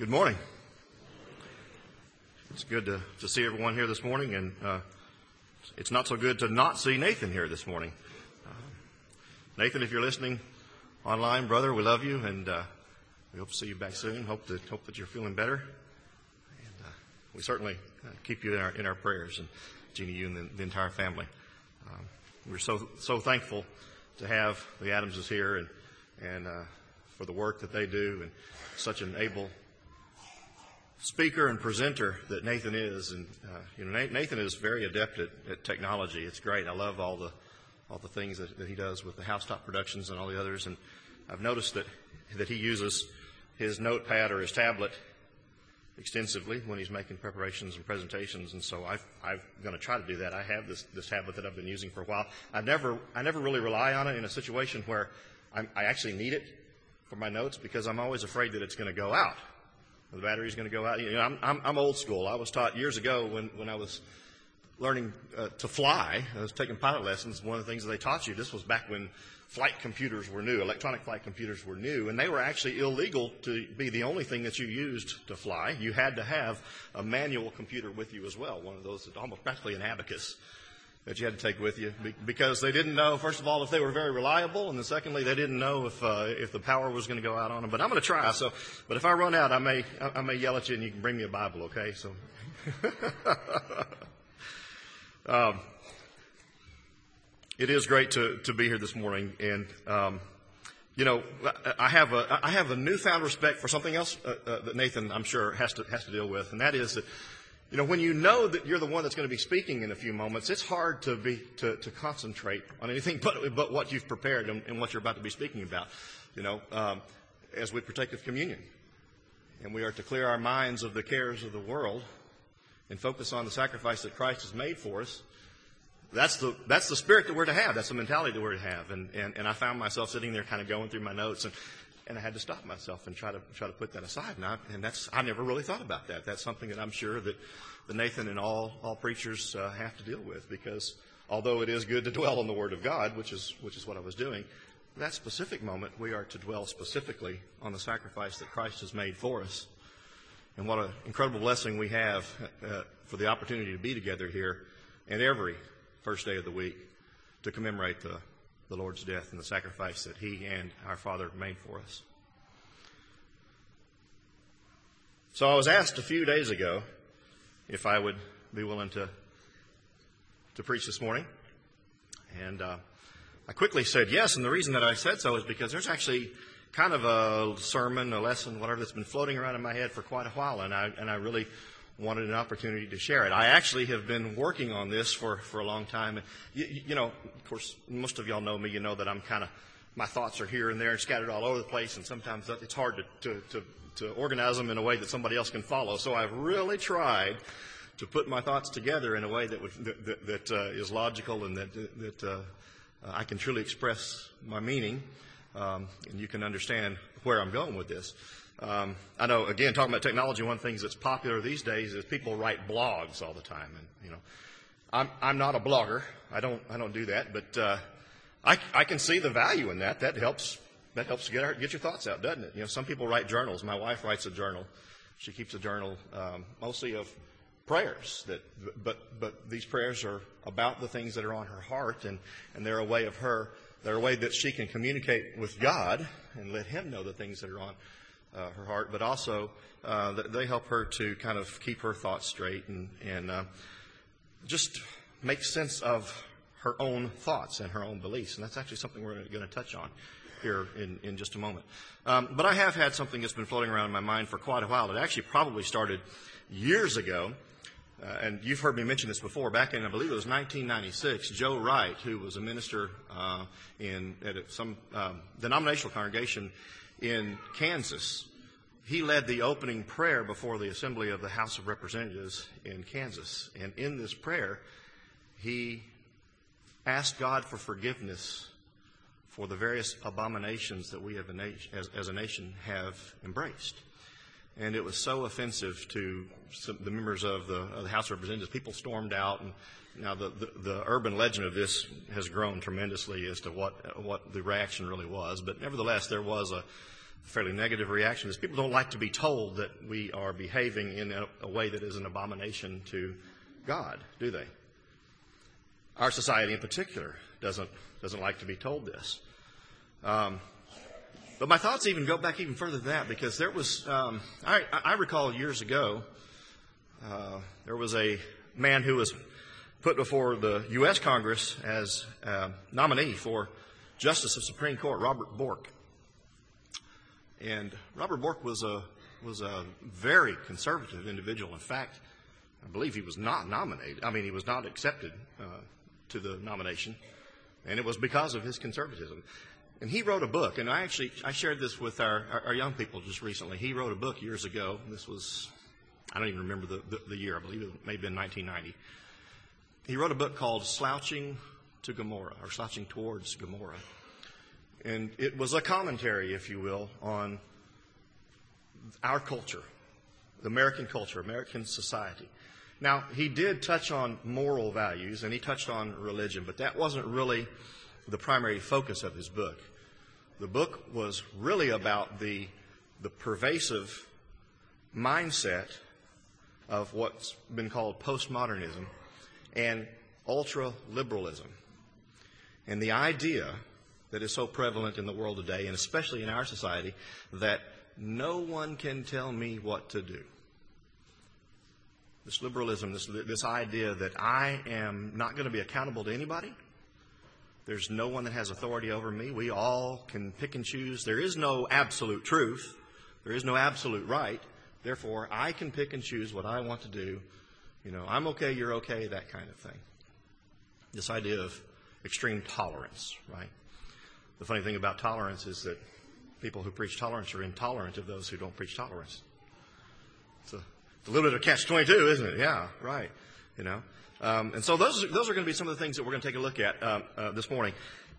Good morning. It's good to see everyone here this morning, and it's not so good to not see Nathan here this morning. Nathan, if you're listening online, brother, we love you, and we hope to see you back soon. Hope that you're feeling better, and we certainly keep you in our prayers, and Jeannie, you and the entire family. We're so thankful to have the Adamses here, and for the work that they do, and such an able speaker and presenter that Nathan is. And Nathan is very adept at technology. It's great. I love all the things that he does with the Housetop Productions and all the others. And I've noticed that he uses his notepad or his tablet extensively when he's making preparations and presentations. And so I'm going to try to do that. I have this tablet that I've been using for a while. I never really rely on it in a situation where I actually need it for my notes, because I'm always afraid that it's going to go out. The battery's going to go out. I'm old school. I was taught years ago when I was learning to fly. I was taking pilot lessons. One of the things that they taught you, this was back when flight computers were new, electronic flight computers were new, and they were actually illegal to be the only thing that you used to fly. You had to have a manual computer with you as well, one of those, almost practically an abacus, that you had to take with you, because they didn't know, first of all, if they were very reliable, and then secondly, they didn't know if the power was going to go out on them. But I'm going to try. But if I run out, I may yell at you, and you can bring me a Bible, okay? So, it is great to be here this morning, and I have a newfound respect for something else that Nathan, I'm sure, has to deal with, and that is that, when you know that you're the one that's going to be speaking in a few moments, it's hard to concentrate on anything but what you've prepared and what you're about to be speaking about. As we partake of communion, and we are to clear our minds of the cares of the world and focus on the sacrifice that Christ has made for us. That's the spirit that we're to have. That's the mentality that we're to have. And I found myself sitting there kind of going through my notes, and I had to stop myself and try to put that aside. And I never really thought about that. That's something that I'm sure that Nathan and all preachers have to deal with, because although it is good to dwell on the Word of God, which is what I was doing, that specific moment we are to dwell specifically on the sacrifice that Christ has made for us. And what an incredible blessing we have for the opportunity to be together here and every first day of the week to commemorate the Lord's death and the sacrifice that He and our Father made for us. So I was asked a few days ago if I would be willing to preach this morning. And I quickly said yes, and the reason that I said so is because there's actually kind of a sermon, a lesson, whatever, that's been floating around in my head for quite a while, and I really wanted an opportunity to share it. I actually have been working on this for a long time. Of course, most of y'all know me. You know that I'm my thoughts are here and there and scattered all over the place, and sometimes it's hard to organize them in a way that somebody else can follow. So I've really tried to put my thoughts together in a way that is logical and that I can truly express my meaning, and you can understand where I'm going with this. I know, again, talking about technology, one of the things that's popular these days is people write blogs all the time. And, I'm not a blogger. I don't do that, but I can see the value in that. That helps get your thoughts out, doesn't it? Some people write journals. My wife writes a journal. She keeps a journal mostly of prayers, but these prayers are about the things that are on her heart, and they're a way that she can communicate with God and let Him know the things that are on her heart, but also they help her to kind of keep her thoughts straight and just make sense of her own thoughts and her own beliefs. And that's actually something we're going to touch on here in just a moment. But I have had something that's been floating around in my mind for quite a while. It actually probably started years ago. And you've heard me mention this before. Back in, I believe it was 1996, Joe Wright, who was a minister at some denominational congregation in Kansas, he led the opening prayer before the assembly of the House of Representatives in Kansas. And in this prayer, he asked God for forgiveness for the various abominations that we have as a nation have embraced. And it was so offensive to the members of the House of Representatives. People stormed out, and now the urban legend of this has grown tremendously as to what the reaction really was. But nevertheless, there was fairly negative reaction is people don't like to be told that we are behaving in a way that is an abomination to God, do they? Our society in particular doesn't like to be told this. But my thoughts even go back even further than that, because there was, I recall years ago, there was a man who was put before the U.S. Congress as a nominee for Justice of Supreme Court, Robert Bork. And Robert Bork was a very conservative individual. In fact, I believe he was not nominated. I mean, he was not accepted to the nomination, and it was because of his conservatism. And he wrote a book, and I shared this with our young people just recently. He wrote a book years ago. This was, I don't even remember the year. I believe it may have been 1990. He wrote a book called Slouching to Gomorrah, or Slouching Towards Gomorrah. And it was a commentary, if you will, on our culture, the American culture, American society. Now, he did touch on moral values, and he touched on religion, but that wasn't really the primary focus of his book. The book was really about the pervasive mindset of what's been called postmodernism and ultra-liberalism, and the idea that is so prevalent in the world today, and especially in our society, that no one can tell me what to do. This liberalism, this idea that I am not going to be accountable to anybody. There's no one that has authority over me. We all can pick and choose. There is no absolute truth. There is no absolute right. Therefore, I can pick and choose what I want to do. You know, I'm okay, you're okay, that kind of thing. This idea of extreme tolerance, right? The funny thing about tolerance is that people who preach tolerance are intolerant of those who don't preach tolerance. It's a little bit of catch-22, isn't it? Yeah, right. You know, and so those are going to be some of the things that we're going to take a look at this morning.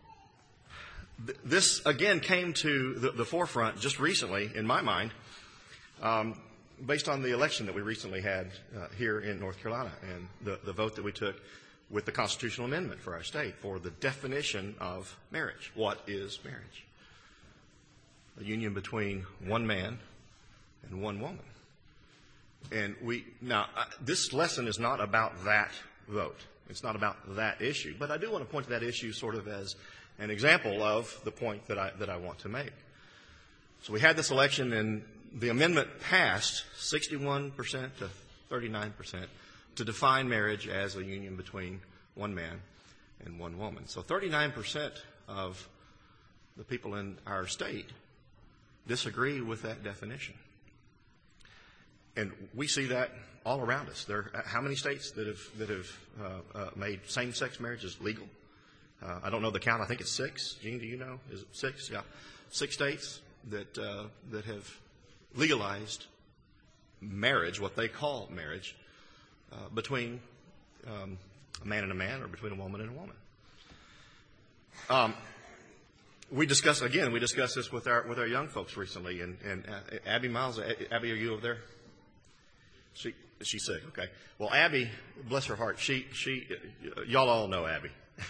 This again came to the forefront just recently in my mind, based on the election that we recently had here in North Carolina and the vote that we took with the constitutional amendment for our state for the definition of marriage. What is marriage? A union between one man and one woman. And this lesson is not about that vote. It's not about that issue. But I do want to point to that issue sort of as an example of the point that I want to make. So we had this election, and the amendment passed 61% to 39% to define marriage as a union between one man and one woman. So 39% of the people in our state disagree with that definition. And we see that all around us. There are how many states that have made same-sex marriages legal? I don't know the count. I think it's 6. Gene, do you know? Is it 6? Yeah, 6 states that have legalized marriage, what they call marriage, between a man and a man, or between a woman and a woman. We discussed this with our young folks recently, and Abby Miles. Abby, are you over there? She's sick. Okay. Well, Abby, bless her heart, y'all all know Abby.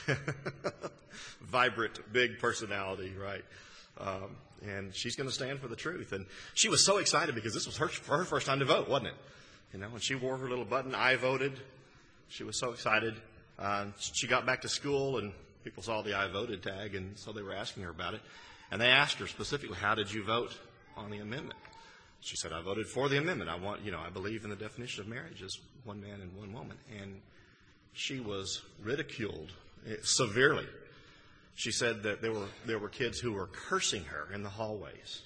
Vibrant, big personality, right? And she's going to stand for the truth. And she was so excited because this was her first time to vote, wasn't it? You know, when she wore her little button, I voted. She was so excited. She got back to school, and people saw the I voted tag, and so they were asking her about it. And they asked her specifically, how did you vote on the amendment? She said, I voted for the amendment. I believe in the definition of marriage as one man and one woman. And she was ridiculed severely. She said that there were kids who were cursing her in the hallways.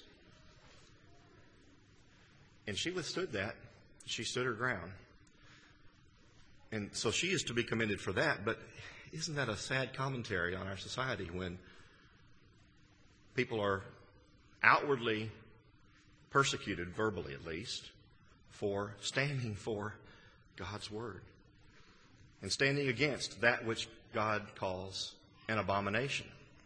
And she withstood that. She stood her ground. And so she is to be commended for that. But isn't that a sad commentary on our society when people are outwardly persecuted, verbally at least, for standing for God's Word and standing against that which God calls an abomination?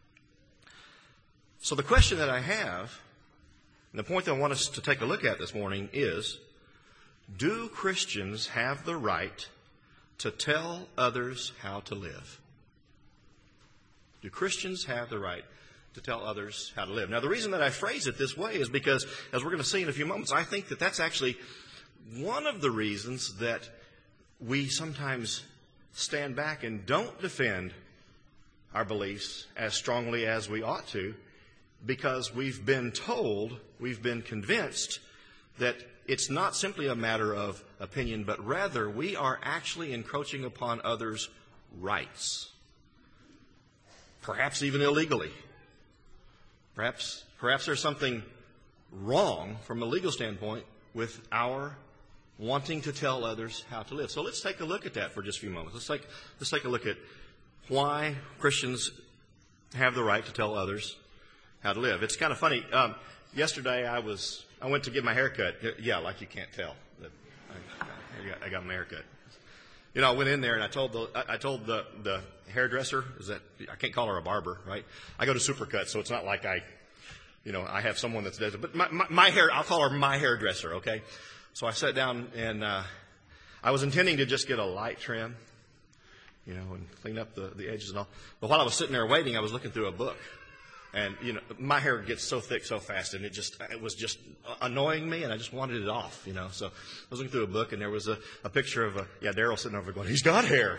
So the question that I have, and the point that I want us to take a look at this morning is, do Christians have the right to tell others how to live? Do Christians have the right to tell others how to live. Now, the reason that I phrase it this way is because, as we're going to see in a few moments, I think that that's actually one of the reasons that we sometimes stand back and don't defend our beliefs as strongly as we ought to, because we've been told, we've been convinced that it's not simply a matter of opinion, but rather we are actually encroaching upon others' rights, perhaps even illegally. Perhaps there's something wrong from a legal standpoint with our wanting to tell others how to live. So let's take a look at that for just a few moments. Let's take a look at why Christians have the right to tell others how to live. It's kind of funny. Yesterday I went to get my hair cut. Yeah, like you can't tell. I got my hair cut. You know, I went in there and I told the hairdresser, I can't call her a barber, right? I go to Supercuts, so it's not like I have someone that's does it. But my hair, I'll call her my hairdresser, okay? So I sat down and I was intending to just get a light trim, and clean up the edges and all. But while I was sitting there waiting, I was looking through a book. And, my hair gets so thick so fast, and it was just annoying me, and I just wanted it off, So I was looking through a book, and there was a picture of Daryl sitting over going, he's got hair.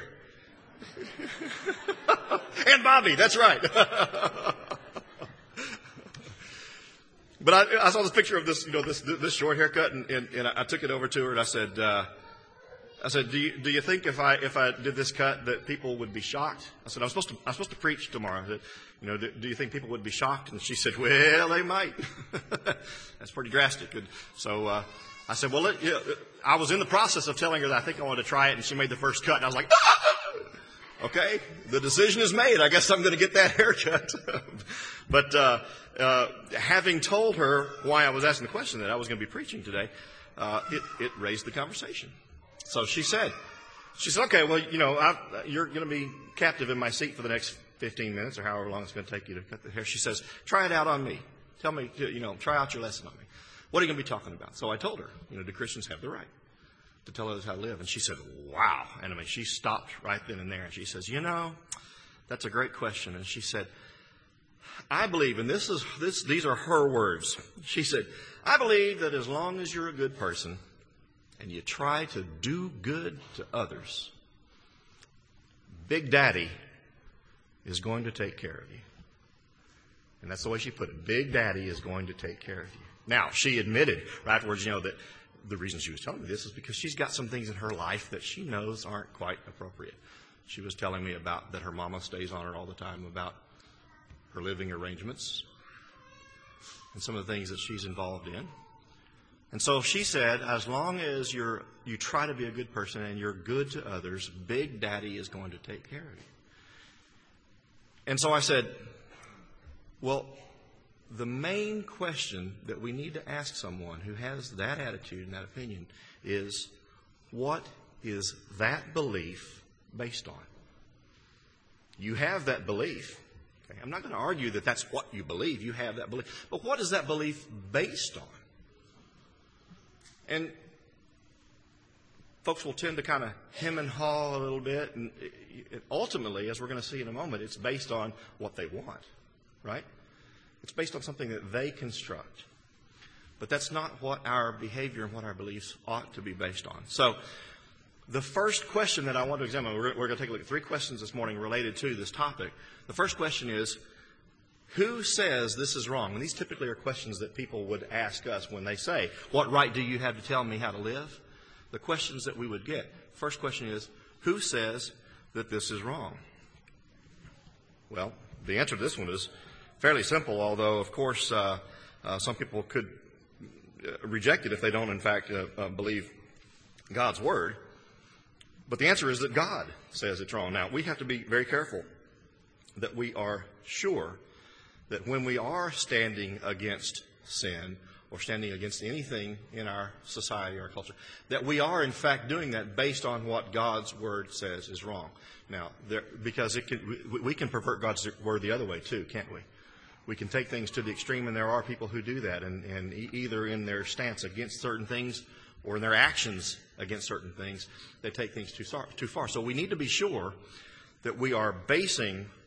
And Bobby, that's right. But I saw this picture of this, this short haircut, and I took it over to her, and I said, do you think if I did this cut that people would be shocked? I said, I'm supposed to preach tomorrow. Do you think people would be shocked? And she said, well, they might. That's pretty drastic. And so I said, well, I was in the process of telling her that I think I wanted to try it, and she made the first cut, and I was like, okay, the decision is made. I guess I'm going to get that haircut. But having told her why I was asking the question that I was going to be preaching today, it raised the conversation. So she said, okay, well, you're going to be captive in my seat for the next 15 minutes or however long it's going to take you to cut the hair. She says, try it out on me. Tell me, try out your lesson on me. What are you going to be talking about? So I told her, do Christians have the right to tell others how to live? And she said, wow. And she stopped right then and there. And she says, that's a great question. And she said, I believe, and these are her words. She said, I believe that as long as you're a good person and you try to do good to others, Big Daddy is going to take care of you. And that's the way she put it. Big Daddy is going to take care of you. Now, she admitted right afterwards, that the reason she was telling me this is because she's got some things in her life that she knows aren't quite appropriate. She was telling me about that her mama stays on her all the time about her living arrangements and some of the things that she's involved in. And so she said, as long as you try to be a good person and you're good to others, Big Daddy is going to take care of you. And so I said, well, the main question that we need to ask someone who has that attitude and that opinion is, what is that belief based on? You have that belief. Okay? I'm not going to argue that that's what you believe. You have that belief. But what is that belief based on? And folks will tend to kind of hem and haw a little bit. And ultimately, as we're going to see in a moment, it's based on what they want, right? It's based on something that they construct. But that's not what our behavior and what our beliefs ought to be based on. So the first question that I want to examine, we're going to take a look at 3 questions this morning related to this topic. The first question is, who says this is wrong? And these typically are questions that people would ask us when they say, what right do you have to tell me how to live? The questions that we would get. First question is, who says that this is wrong? Well, the answer to this one is fairly simple, although, of course, some people could reject it if they don't, in fact, believe God's Word. But the answer is that God says it's wrong. Now, we have to be very careful that we are sure that when we are standing against sin or standing against anything in our society or culture, that we are, in fact, doing that based on what God's Word says is wrong. Now, because we can pervert God's Word the other way, too, can't we? We can take things to the extreme, and there are people who do that, and either in their stance against certain things or in their actions against certain things, they take things too far. So we need to be sure that we are basing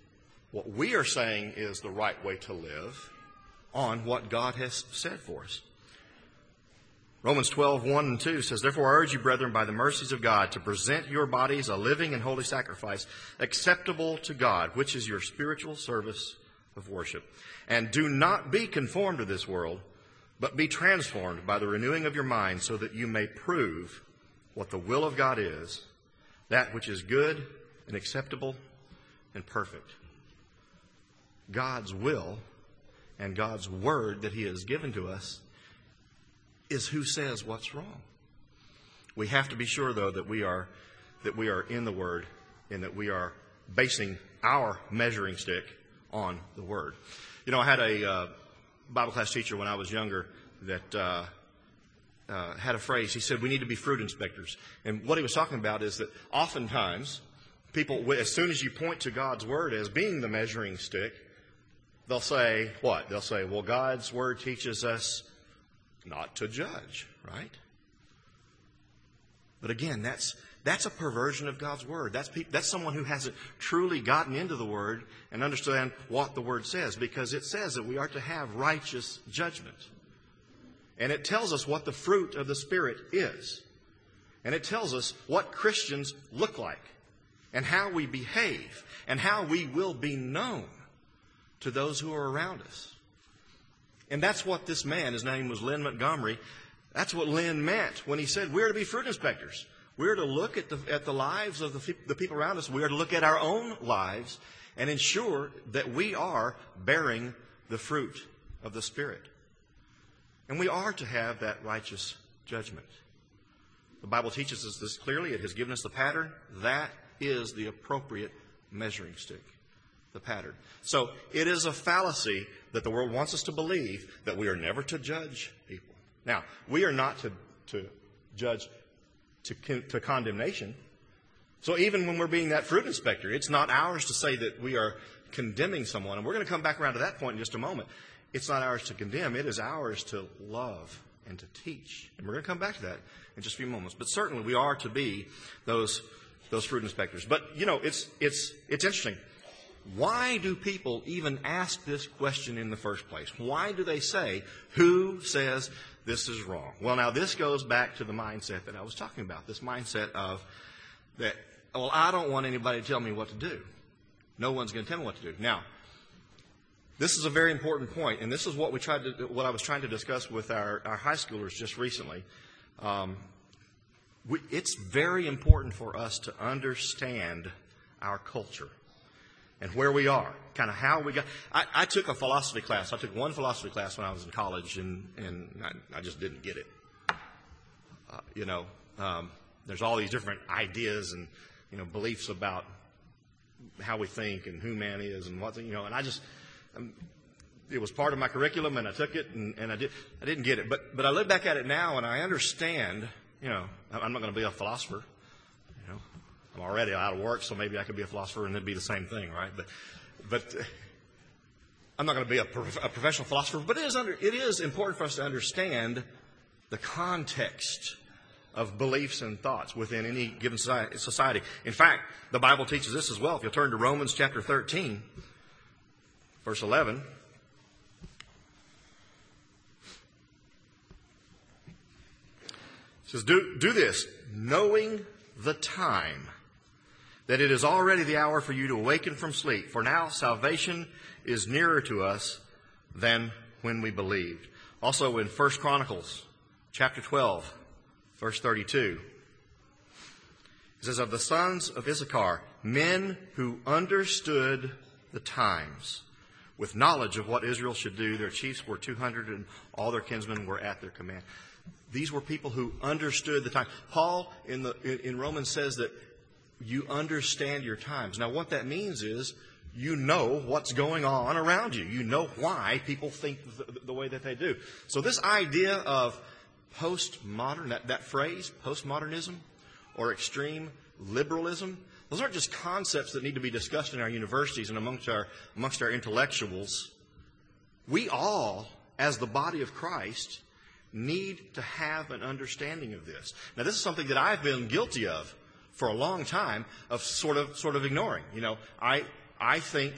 what we are saying is the right way to live on what God has said for us. Romans 12:1 and 2 says, "Therefore I urge you, brethren, by the mercies of God, to present your bodies a living and holy sacrifice, acceptable to God, which is your spiritual service of worship. And do not be conformed to this world, but be transformed by the renewing of your mind, so that you may prove what the will of God is, that which is good and acceptable and perfect." God's will and God's word that He has given to us is who says what's wrong. We have to be sure, though, that we are in the Word and that we are basing our measuring stick on the Word. You know, I had a Bible class teacher when I was younger that had a phrase. He said, "We need to be fruit inspectors." And what he was talking about is that oftentimes people, as soon as you point to God's Word as being the measuring stick, they'll say what? They'll say, well, God's Word teaches us not to judge, right? But again, that's a perversion of God's Word. That's someone who hasn't truly gotten into the Word and understand what the Word says, because it says that we are to have righteous judgment. And it tells us what the fruit of the Spirit is. And it tells us what Christians look like and how we behave and how we will be known to those who are around us. And that's what this man, his name was Lynn Montgomery, that's what Lynn meant when he said we're to be fruit inspectors. We're to look at the lives of the people around us. We are to look at our own lives and ensure that we are bearing the fruit of the Spirit. And we are to have that righteous judgment. The Bible teaches us this clearly. It has given us the pattern. That is the appropriate measuring stick, the pattern. So it is a fallacy that the world wants us to believe that we are never to judge people. Now, we are not to judge to condemnation. So even when we're being that fruit inspector, it's not ours to say that we are condemning someone. And we're going to come back around to that point in just a moment. It's not ours to condemn. It is ours to love and to teach. And we're going to come back to that in just a few moments. But certainly we are to be those fruit inspectors. But, you know, it's interesting. Why do people even ask this question in the first place? Why do they say, who says this is wrong? Well, now this goes back to the mindset that I was talking about. This mindset of that, well, I don't want anybody to tell me what to do. No one's going to tell me what to do. Now, this is a very important point, and this is what I was trying to discuss with our high schoolers just recently. It's very important for us to understand our culture and where we are, kind of how we got. I took a philosophy class. I took one philosophy class when I was in college, and I just didn't get it. There's all these different ideas and beliefs about how we think and who man is and what and I just. It was part of my curriculum, and I took it, and I didn't get it. But I look back at it now, and I understand. I'm not going to be a philosopher. I'm already out of work, so maybe I could be a philosopher, and it'd be the same thing, right? But I'm not going to be a professional philosopher. But it is important for us to understand the context of beliefs and thoughts within any given society. In fact, the Bible teaches this as well. If you'll turn to Romans chapter 13. Verse 11, it says, Do this, knowing the time, that it is already the hour for you to awaken from sleep. For now salvation is nearer to us than when we believed. Also in 1 Chronicles chapter 12, verse 32, it says, Of the sons of Issachar, men who understood the times, with knowledge of what Israel should do. Their chiefs were 200, and all their kinsmen were at their command. These were people who understood the time. Paul in Romans says that you understand your times. Now, what that means is you know what's going on around you. You know why people think the way that they do. So this idea of postmodern, that phrase, postmodernism, or extreme liberalism, those aren't just concepts that need to be discussed in our universities and amongst our intellectuals. We all, as the body of Christ, need to have an understanding of this. Now, this is something that I've been guilty of for a long time, of sort of ignoring. I think that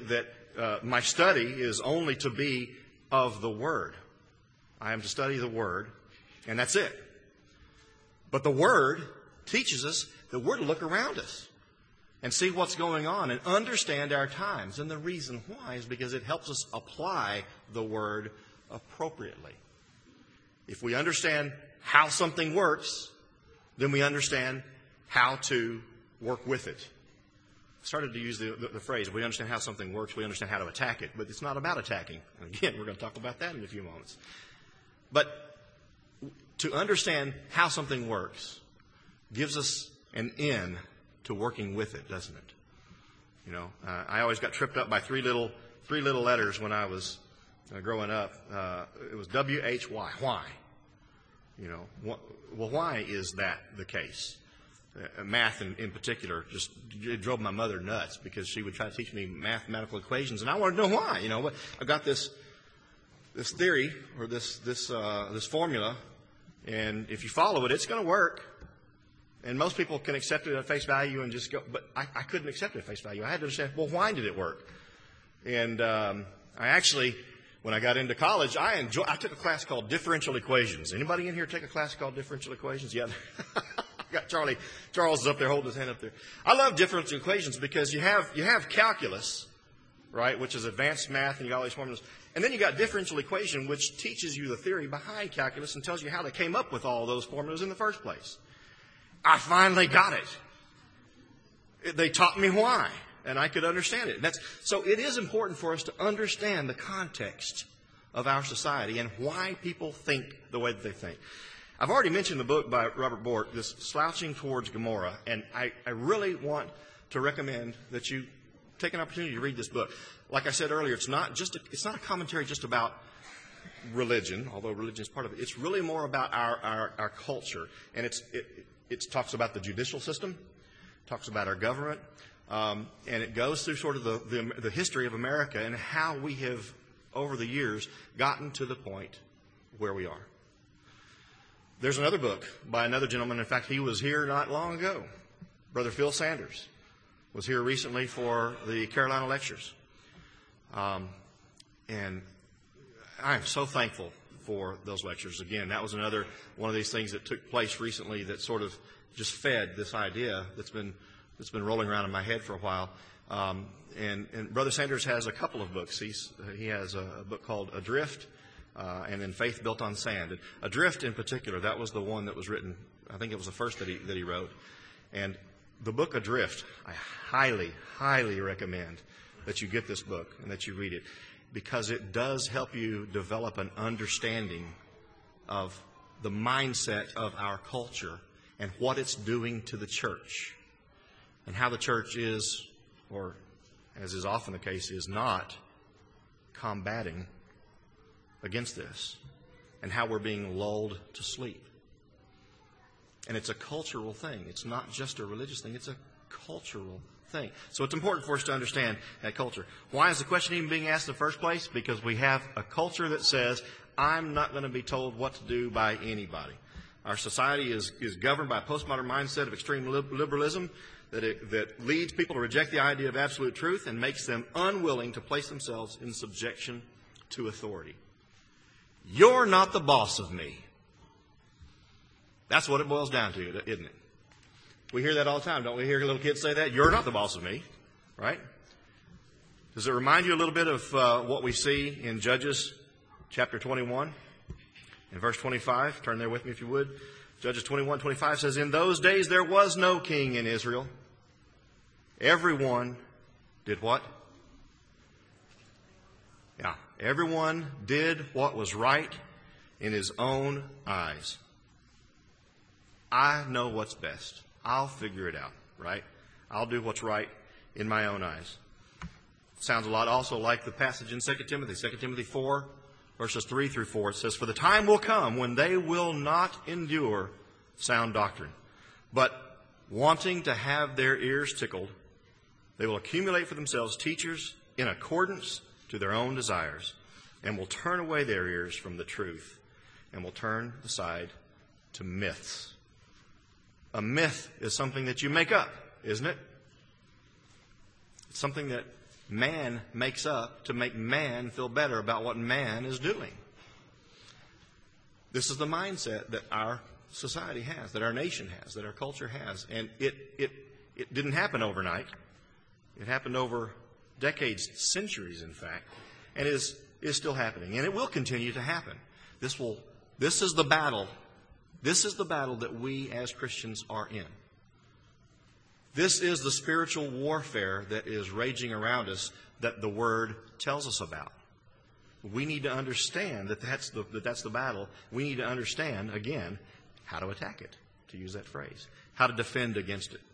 my study is only to be of the Word. I am to study the Word, and that's it. But the Word teaches us that we're to look around us and see what's going on and understand our times. And the reason why is because it helps us apply the Word appropriately. If we understand how something works, then we understand how to work with it. I started to use the phrase, if we understand how something works, we understand how to attack it. But it's not about attacking. And again, we're going to talk about that in a few moments. But to understand how something works gives us an in to working with it, doesn't it? You know, I always got tripped up by three little letters when I was growing up. It was W-H-Y. Why? You know, well, why is that the case? Math in particular just it drove my mother nuts because she would try to teach me mathematical equations, and I wanted to know why. You know, I got this theory or this formula, and if you follow it, it's going to work. And most people can accept it at face value and just go, but I couldn't accept it at face value. I had to understand, well, why did it work? And I actually, when I got into college, I took a class called differential equations. Anybody in here take a class called differential equations? Yeah. Got Charles is up there holding his hand up there. I love differential equations because you have calculus, right, which is advanced math, and you got all these formulas. And then you got differential equation, which teaches you the theory behind calculus and tells you how they came up with all those formulas in the first place. I finally got it. They taught me why, and I could understand it. So it is important for us to understand the context of our society and why people think the way that they think. I've already mentioned the book by Robert Bork, this Slouching Towards Gomorrah, and I really want to recommend that you take an opportunity to read this book. Like I said earlier, it's not a commentary just about religion, although religion is part of it. It's really more about our culture, and it talks about the judicial system, talks about our government, and it goes through sort of the history of America and how we have, over the years, gotten to the point where we are. There's another book by another gentleman. In fact, he was here not long ago. Brother Phil Sanders was here recently for the Carolina Lectures. And I am so thankful for those lectures. Again, that was another one of these things that took place recently that sort of just fed this idea that's been rolling around in my head for a while. And Brother Sanders has a couple of books. He has a book called Adrift, and then Faith Built on Sand. And Adrift in particular, that was the one that was written, I think it was the first that he wrote. And the book Adrift, I highly, highly recommend that you get this book and that you read it, because it does help you develop an understanding of the mindset of our culture and what it's doing to the church, and how the church is, or as is often the case, is not combating against this, and how we're being lulled to sleep. And it's a cultural thing. It's not just a religious thing. It's a cultural thing. So it's important for us to understand that culture. Why is the question even being asked in the first place? Because we have a culture that says, I'm not going to be told what to do by anybody. Our society is governed by a postmodern mindset of extreme liberalism that leads people to reject the idea of absolute truth and makes them unwilling to place themselves in subjection to authority. You're not the boss of me. That's what it boils down to, isn't it? We hear that all the time. Don't we hear little kids say that? You're not the boss of me, right? Does it remind you a little bit of what we see in Judges chapter 21 and verse 25? Turn there with me if you would. Judges 21:25 says, In those days there was no king in Israel. Everyone did what? Yeah, everyone did what was right in his own eyes. I know what's best. I'll figure it out, right? I'll do what's right in my own eyes. Sounds a lot also like the passage in 2 Timothy. 2 Timothy 4, verses 3 through 4. It says, For the time will come when they will not endure sound doctrine, but wanting to have their ears tickled, they will accumulate for themselves teachers in accordance to their own desires, and will turn away their ears from the truth, and will turn aside to myths. A myth is something that you make up, isn't it? It's something that man makes up to make man feel better about what man is doing. This is the mindset that our society has, that our nation has, that our culture has. And it didn't happen overnight. It happened over decades, centuries, in fact, and is still happening. And it will continue to happen. This is the battle. This is the battle that we as Christians are in. This is the spiritual warfare that is raging around us that the Word tells us about. We need to understand that that's the battle. We need to understand, again, how to attack it, to use that phrase, how to defend against it.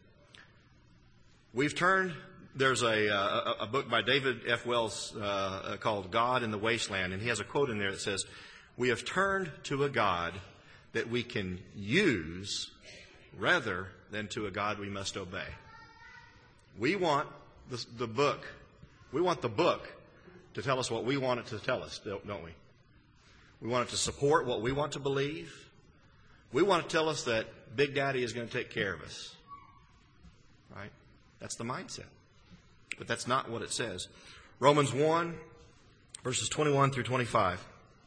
There's a book by David F. Wells called God in the Wasteland, and he has a quote in there that says, "We have turned to a God that we can use rather than to a God we must obey." We want the book. We want the book to tell us what we want it to tell us, don't we? We want it to support what we want to believe. We want it to tell us that Big Daddy is going to take care of us. Right? That's the mindset. But that's not what it says. Romans 1, verses 21 through 25.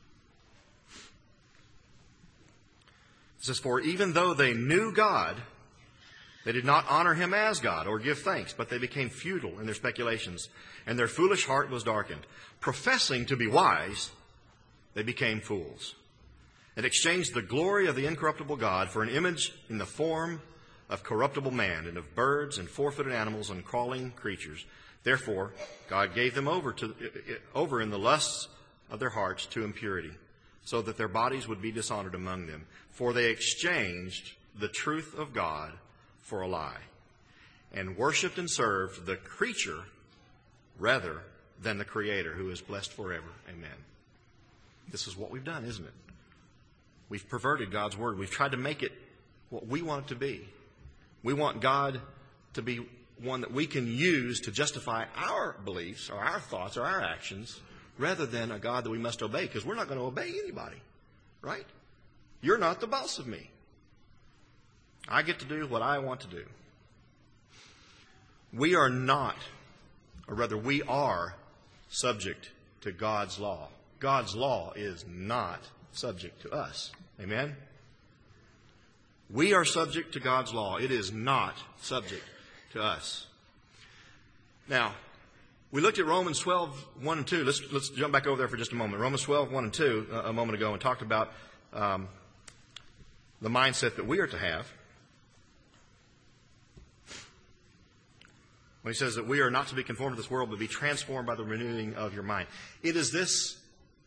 It says, "For even though they knew God, they did not honor him as God or give thanks, but they became futile in their speculations, and their foolish heart was darkened. Professing to be wise, they became fools, and exchanged the glory of the incorruptible God for an image in the form of corruptible man, and of birds and four-footed animals and crawling creatures. Therefore, God gave them over in the lusts of their hearts to impurity, so that their bodies would be dishonored among them. For they exchanged the truth of God for a lie, and worshipped and served the creature rather than the Creator, who is blessed forever. Amen." This is what we've done, isn't it? We've perverted God's Word. We've tried to make it what we want it to be. We want God to be one that we can use to justify our beliefs or our thoughts or our actions, rather than a God that we must obey, because we're not going to obey anybody, right? You're not the boss of me. I get to do what I want to do. We are not, or rather we are, subject to God's law. God's law is not subject to us. Amen? We are subject to God's law. It is not subject to us. Now, we looked at Romans 12, 1 and 2. Let's jump back over there for just a moment. Romans 12, 1 and 2 a moment ago, and talked about the mindset that we are to have. When he says that we are not to be conformed to this world, but be transformed by the renewing of your mind. It is this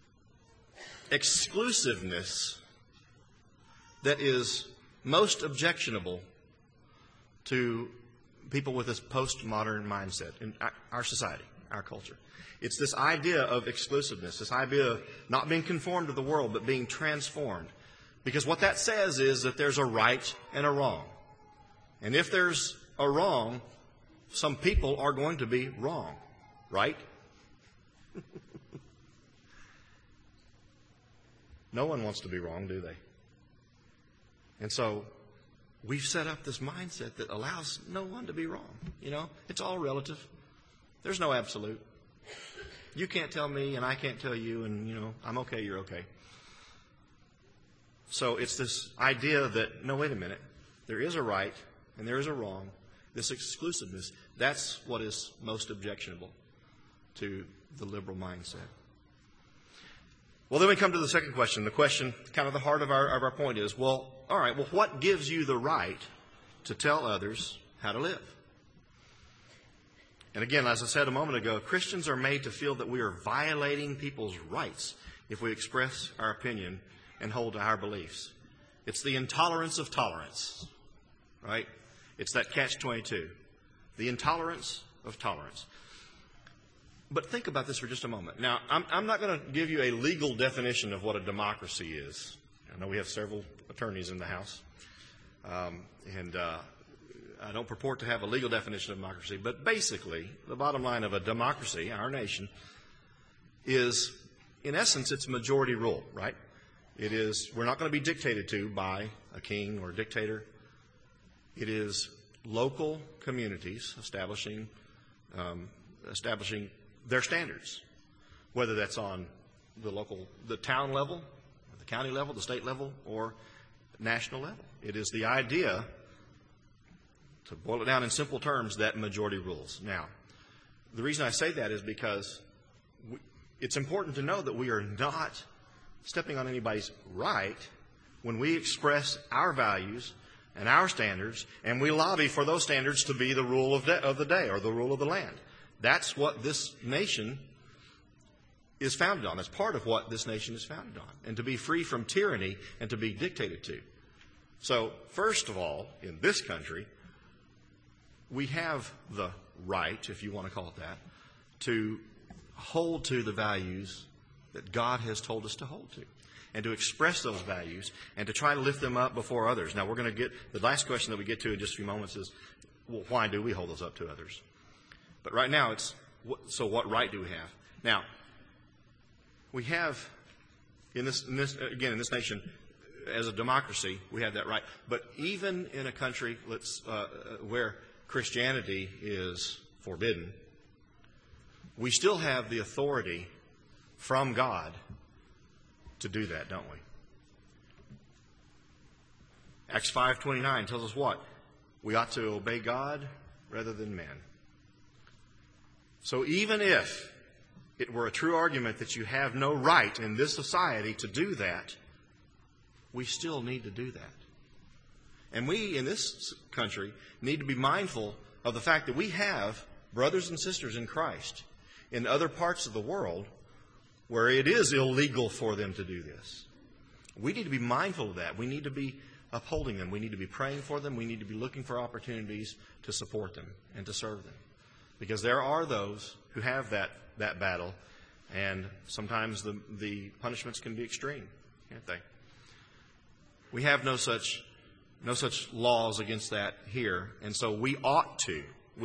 exclusiveness that is most objectionable to people with this postmodern mindset in our society, our culture. It's this idea of exclusiveness, this idea of not being conformed to the world, but being transformed. Because what that says is that there's a right and a wrong. And if there's a wrong, some people are going to be wrong, right? No one wants to be wrong, do they? And so we've set up this mindset that allows no one to be wrong. You know, it's all relative. There's no absolute. You can't tell me and I can't tell you, and, you know, I'm okay, you're okay. So it's this idea that, no, wait a minute, there is a right and there is a wrong. This exclusiveness, that's what is most objectionable to the liberal mindset. Well, then we come to the second question. The question, kind of the heart of our point is, well, all right, well, what gives you the right to tell others how to live? And again, as I said a moment ago, Christians are made to feel that we are violating people's rights if we express our opinion and hold to our beliefs. It's the intolerance of tolerance, right? It's that catch-22, the intolerance of tolerance. But think about this for just a moment. Now, I'm not going to give you a legal definition of what a democracy is. I know we have several attorneys in the House, and I don't purport to have a legal definition of democracy, but basically, the bottom line of a democracy, our nation, is, in essence, it's majority rule, right? It is, we're not going to be dictated to by a king or a dictator. It is local communities establishing establishing their standards, whether that's on the town level, the county level, the state level, or national level. It is the idea, to boil it down in simple terms, that majority rules. Now, the reason I say that is because it's important to know that we are not stepping on anybody's right when we express our values and our standards, and we lobby for those standards to be the rule of the day or the rule of the land. That's what this nation is founded on. That's part of what this nation is founded on, and to be free from tyranny and to be dictated to. So, first of all, in this country, we have the right, if you want to call it that, to hold to the values that God has told us to hold to, and to express those values and to try to lift them up before others. Now, we're going to get the last question that we get to in just a few moments is, well, why do we hold those up to others? But right now, so what right do we have? Now, we have in this nation, as a democracy, we have that right. But even in a country where Christianity is forbidden, we still have the authority from God to do that, don't we? Acts 5:29 tells us what? We ought to obey God rather than men. So even if it were a true argument that you have no right in this society to do that, we still need to do that. And we, in this country, need to be mindful of the fact that we have brothers and sisters in Christ in other parts of the world where it is illegal for them to do this. We need to be mindful of that. We need to be upholding them. We need to be praying for them. We need to be looking for opportunities to support them and to serve them. Because there are those who have that battle, and sometimes the punishments can be extreme, can't they? We have no such laws against that here, and so we ought to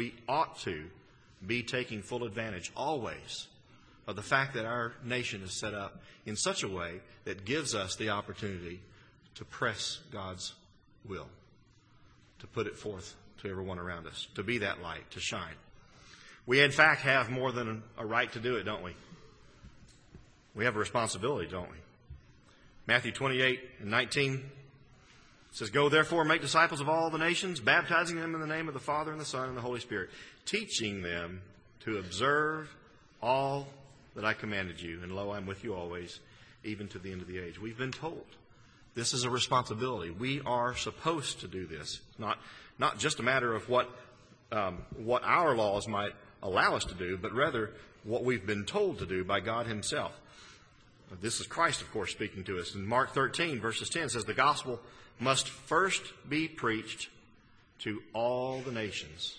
be taking full advantage always of the fact that our nation is set up in such a way that gives us the opportunity to press God's will, to put it forth to everyone around us, to be that light, to shine. We, in fact, have more than a right to do it, don't we? We have a responsibility, don't we? Matthew 28:19 says, "Go therefore and make disciples of all the nations, baptizing them in the name of the Father and the Son and the Holy Spirit, teaching them to observe all that I commanded you. And lo, I'm with you always, even to the end of the age." We've been told this is a responsibility. We are supposed to do this. Not just a matter of what our laws might allow us to do, but rather what we've been told to do by God Himself. This is Christ, of course, speaking to us. In Mark 13, verses 10 says, "The gospel must first be preached to all the nations."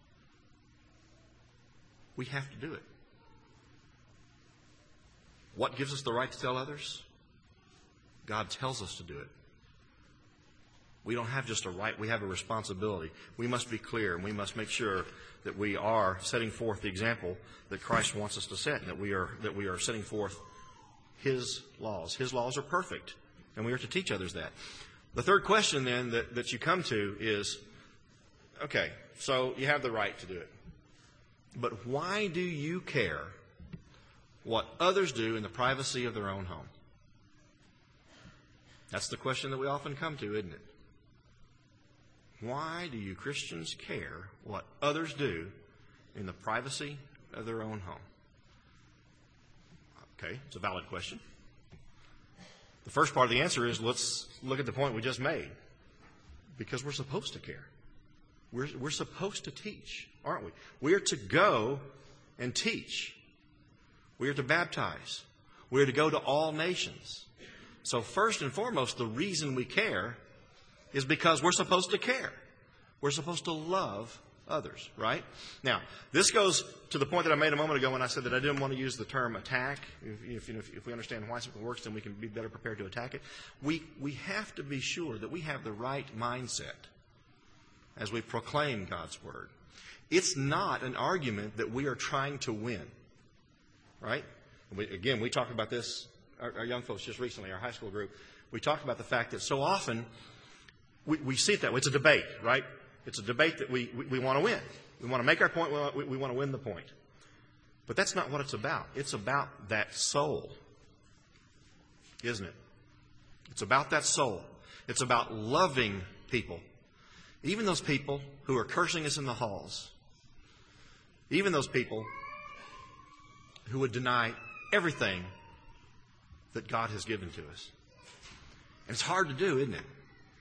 We have to do it. What gives us the right to tell others? God tells us to do it. We don't have just a right, we have a responsibility. We must be clear, and we must make sure that we are setting forth the example that Christ wants us to set, and that we are setting forth His laws. His laws are perfect, and we are to teach others that. The third question then that you come to is, okay, so you have the right to do it. But why do you care what others do in the privacy of their own home? That's the question that we often come to, isn't it? Why do you Christians care what others do in the privacy of their own home? Okay, it's a valid question. The first part of the answer is, let's look at the point we just made. Because we're supposed to care. We're supposed to teach, aren't we? We are to go and teach. We are to baptize. We are to go to all nations. So first and foremost, the reason we care is because we're supposed to care. We're supposed to love others, right? Now, this goes to the point that I made a moment ago when I said that I didn't want to use the term attack. If we understand why something works, then we can be better prepared to attack it. We have to be sure that we have the right mindset as we proclaim God's Word. It's not an argument that we are trying to win, right? We talked about this, our young folks just recently, our high school group. We talked about the fact that so often we see it that way. It's a debate, right? It's a debate that we want to win. We want to make our point. We want to win the point. But that's not what it's about. It's about that soul, isn't it? It's about that soul. It's about loving people. Even those people who are cursing us in the halls. Even those people who would deny everything that God has given to us. And it's hard to do, isn't it?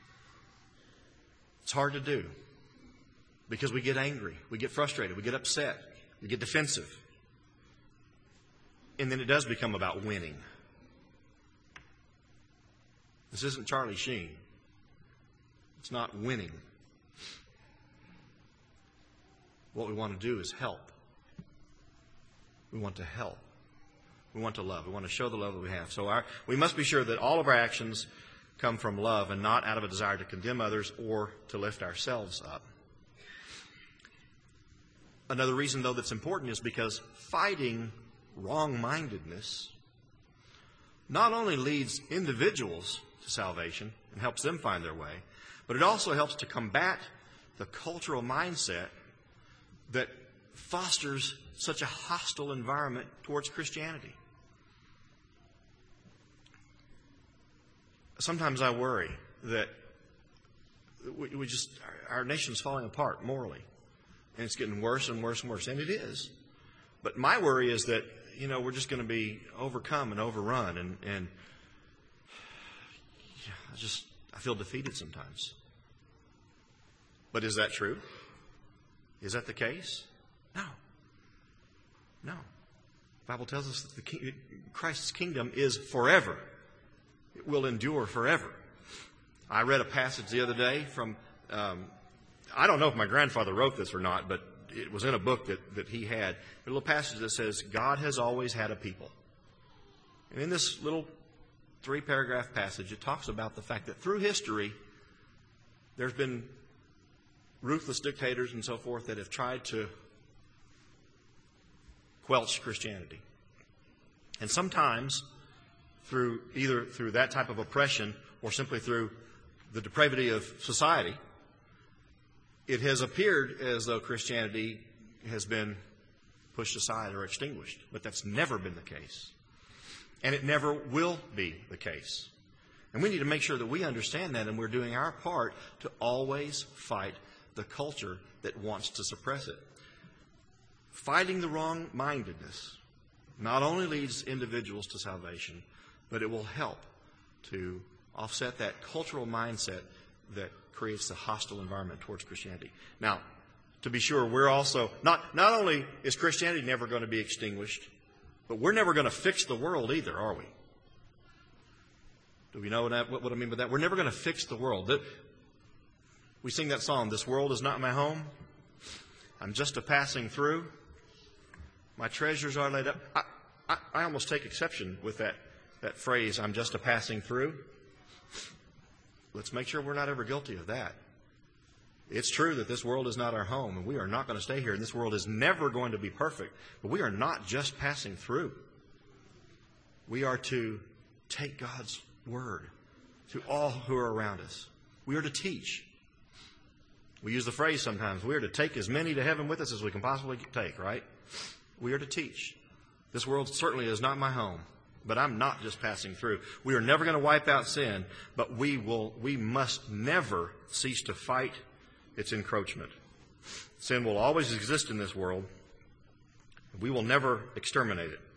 It's hard to do because we get angry, we get frustrated, we get upset, we get defensive. And then it does become about winning. This isn't Charlie Sheen. It's not winning. What we want to do is help. We want to help. We want to love. We want to show the love that we have. So we must be sure that all of our actions come from love and not out of a desire to condemn others or to lift ourselves up. Another reason, though, that's important is because fighting wrong-mindedness not only leads individuals to salvation and helps them find their way, but it also helps to combat the cultural mindset that fosters such a hostile environment towards Christianity. Sometimes I worry that our nation's falling apart morally, and it's getting worse and worse and worse, and it is. But my worry is that, we're just going to be overcome and overrun, and I feel defeated sometimes. But is that true? Is that the case? No. No. The Bible tells us that Christ's kingdom is forever. It will endure forever. I read a passage the other day from, I don't know if my grandfather wrote this or not, but it was in a book that he had. A little passage that says, God has always had a people. And in this little 3-paragraph passage, it talks about the fact that through history, there's been ruthless dictators and so forth that have tried to quelch Christianity. And sometimes, either through that type of oppression or simply through the depravity of society, it has appeared as though Christianity has been pushed aside or extinguished. But that's never been the case. And it never will be the case. And we need to make sure that we understand that, and we're doing our part to always fight the culture that wants to suppress it. Fighting the wrong-mindedness not only leads individuals to salvation, but it will help to offset that cultural mindset that creates the hostile environment towards Christianity. Now, to be sure, we're also, not only is Christianity never going to be extinguished, but we're never going to fix the world either, are we? Do we know what I mean by that? We're never going to fix the world. We sing that song, "This world is not my home. I'm just a passing through. My treasures are laid up." I almost take exception with that phrase, "I'm just a passing through." Let's make sure we're not ever guilty of that. It's true that this world is not our home, and we are not going to stay here, and this world is never going to be perfect, but we are not just passing through. We are to take God's word to all who are around us. We are to teach. We use the phrase sometimes, we are to take as many to heaven with us as we can possibly take, right? We are to teach. This world certainly is not my home, but I'm not just passing through. We are never going to wipe out sin, but we must never cease to fight its encroachment. Sin will always exist in this world. We will never exterminate it.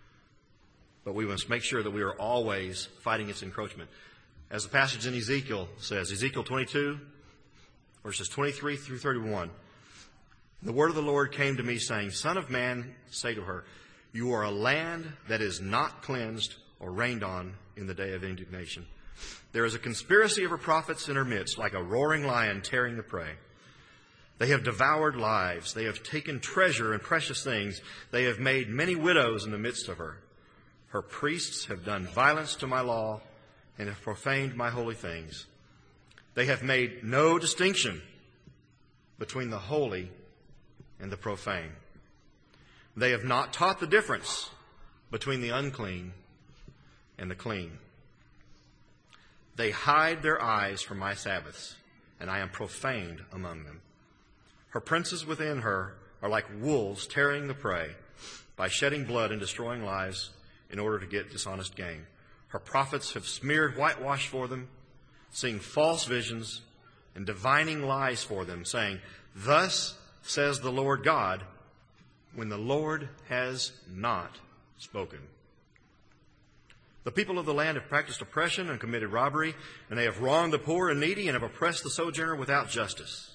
But we must make sure that we are always fighting its encroachment. As the passage in Ezekiel says, Ezekiel 22, verses 23 through 31, "The word of the Lord came to me, saying, Son of man, say to her, you are a land that is not cleansed or rained on in the day of indignation. There is a conspiracy of her prophets in her midst, like a roaring lion tearing the prey. They have devoured lives. They have taken treasure and precious things. They have made many widows in the midst of her. Her priests have done violence to my law and have profaned my holy things. They have made no distinction between the holy and the profane. They have not taught the difference between the unclean and the clean. They hide their eyes from my Sabbaths, and I am profaned among them. Her princes within her are like wolves tearing the prey. by shedding blood and destroying lives in order to get dishonest gain. Her prophets have smeared whitewash for them, seeing false visions and divining lies for them, saying, "Thus says the Lord God," when the Lord has not spoken. The people of the land have practiced oppression and committed robbery, and they have wronged the poor and needy and have oppressed the sojourner without justice.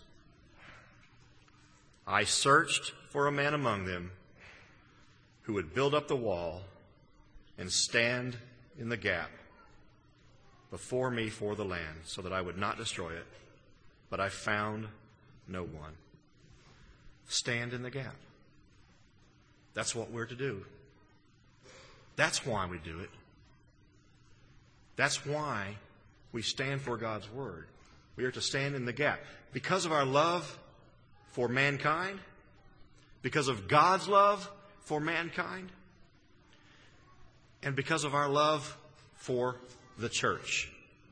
I searched for a man among them who would build up the wall and stand in the gap before me for the land, so that I would not destroy it, but I found no one. Stand in the gap. That's what we're to do. That's why we do it. That's why we stand for God's Word. We are to stand in the gap. Because of our love for mankind, because of God's love for mankind, and because of our love for the church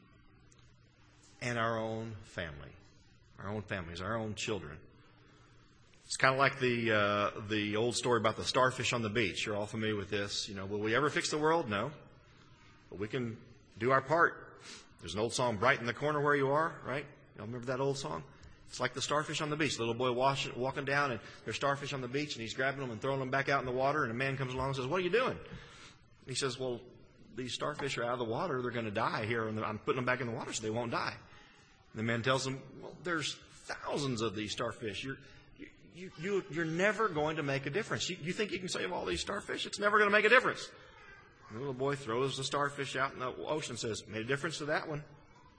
and our own family, our own families, our own children. It's kind of like the old story about the starfish on the beach. You're all familiar with this. You know, will we ever fix the world? No. But we can do our part. There's an old song, "Bright in the Corner Where You Are," right? Y'all remember that old song? It's like the starfish on the beach. The little boy walking down, and there's starfish on the beach, and he's grabbing them and throwing them back out in the water, and a man comes along and says, "What are you doing?" And he says, "Well, these starfish are out of the water. They're going to die here, and I'm putting them back in the water so they won't die." And the man tells him, "Well, there's thousands of these starfish. You're never going to make a difference. You think you can save all these starfish? It's never going to make a difference." And the little boy throws the starfish out in the ocean and says, "Made a difference to that one."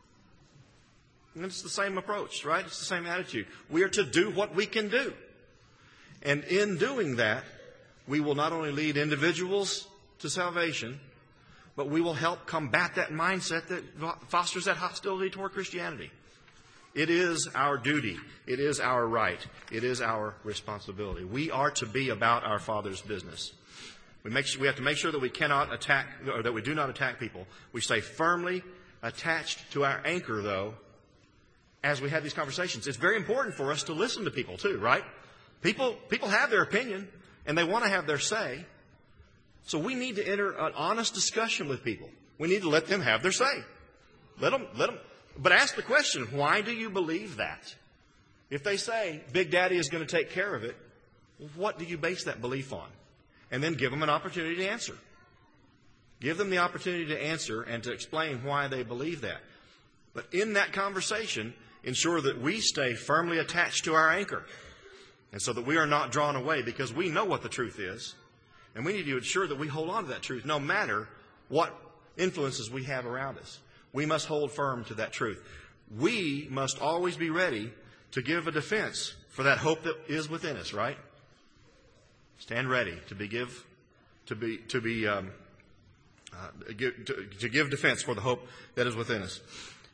And it's the same approach, right? It's the same attitude. We are to do what we can do. And in doing that, we will not only lead individuals to salvation, but we will help combat that mindset that fosters that hostility toward Christianity. It is our duty. It is our right. It is our responsibility. We are to be about our Father's business. We have to make sure that we cannot attack, or that we do not attack people. We stay firmly attached to our anchor, though, as we have these conversations. It's very important for us to listen to people, too, right? People have their opinion, and they want to have their say. So we need to enter an honest discussion with people. We need to let them have their say. Let them. But ask the question, why do you believe that? If they say, Big Daddy is going to take care of it, what do you base that belief on? And then give them an opportunity to answer. Give them the opportunity to answer and to explain why they believe that. But in that conversation, ensure that we stay firmly attached to our anchor, and so that we are not drawn away, because we know what the truth is. And we need to ensure that we hold on to that truth no matter what influences we have around us. We must hold firm to that truth. We must always be ready to give a defense for that hope that is within us, right? Stand ready to give defense for the hope that is within us.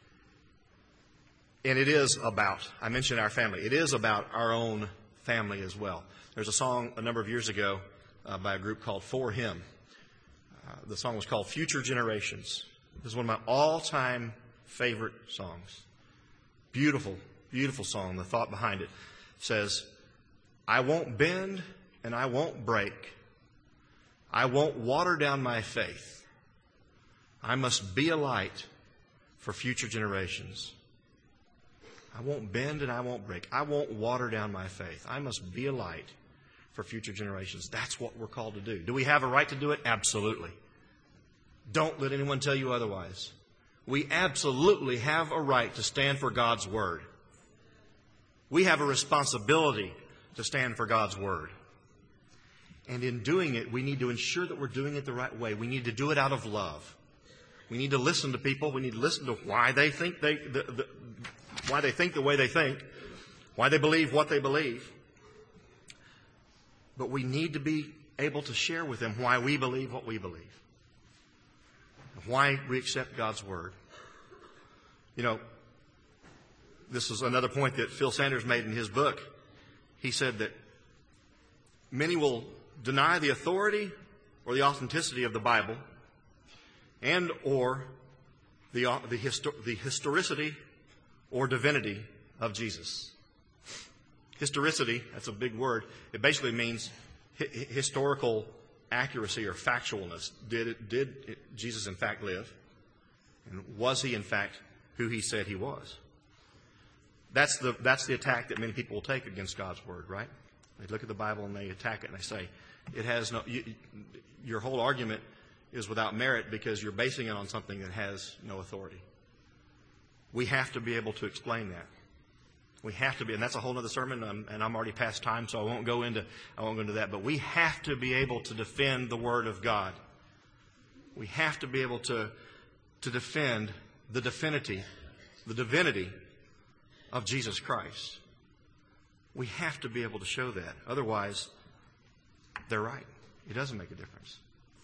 And it is about, I mentioned our family, it is about our own family as well. There's a song a number of years ago by a group called For Him. The song was called Future Generations. This is one of my all-time favorite songs. Beautiful, beautiful song. The thought behind it says, "I won't bend and I won't break. I won't water down my faith. I must be a light for future generations. I won't bend and I won't break. I won't water down my faith. I must be a light for future generations." That's what we're called to do. Do we have a right to do it? Absolutely. Don't let anyone tell you otherwise. We absolutely have a right to stand for God's Word. We have a responsibility to stand for God's Word. And in doing it, we need to ensure that we're doing it the right way. We need to do it out of love. We need to listen to people. We need to listen to why they think why they think the way they think, why they believe what they believe. But we need to be able to share with them why we believe what we believe, why we accept God's Word. You know, this is another point that Phil Sanders made in his book. He said that many will deny the authority or the authenticity of the Bible, and or the historicity or divinity of Jesus. Historicity, that's a big word. It basically means historical accuracy or factualness. Did Jesus in fact live? And was he in fact who he said he was? That's the attack that many people will take against God's Word, right? They look at the Bible and they attack it and they say, it has no. Your whole argument is without merit because you're basing it on something that has no authority. We have to be able to explain that. We have to be, and that's a whole other sermon, and I'm already past time, so I won't go into that. But we have to be able to defend the Word of God. We have to be able to defend the divinity of Jesus Christ. We have to be able to show that. Otherwise, they're right. It doesn't make a difference.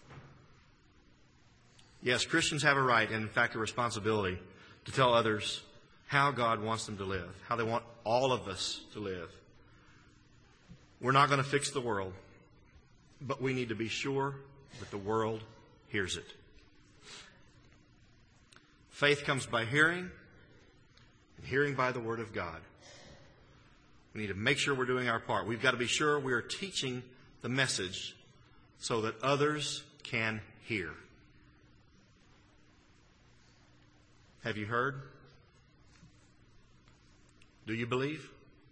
Yes, Christians have a right, and in fact a responsibility, to tell others how God wants them to live, how they want all of us to live. We're not going to fix the world, but we need to be sure that the world hears it. Faith comes by hearing, and hearing by the Word of God. We need to make sure we're doing our part. We've got to be sure we are teaching the message so that others can hear. Have you heard? Do you believe?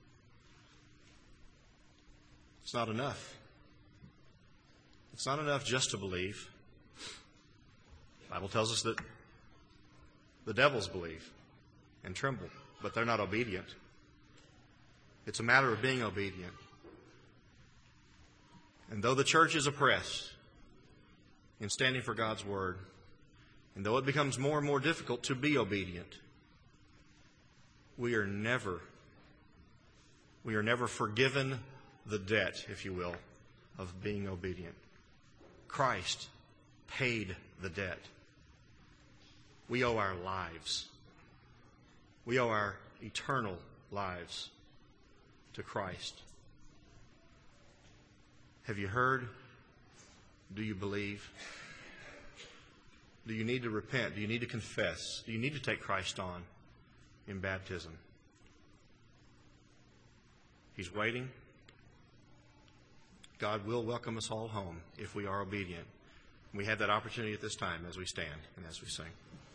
It's not enough. It's not enough just to believe. The Bible tells us that the devils believe and tremble, but they're not obedient. It's a matter of being obedient. And though the church is oppressed in standing for God's Word, and though it becomes more and more difficult to be obedient, we are never forgiven the debt, if you will, of being obedient. Christ paid the debt. We owe our lives. We owe our eternal lives to Christ. Have you heard? Do you believe? Do you need to repent? Do you need to confess? Do you need to take Christ on in baptism? He's waiting. God will welcome us all home if we are obedient. We have that opportunity at this time as we stand and as we sing.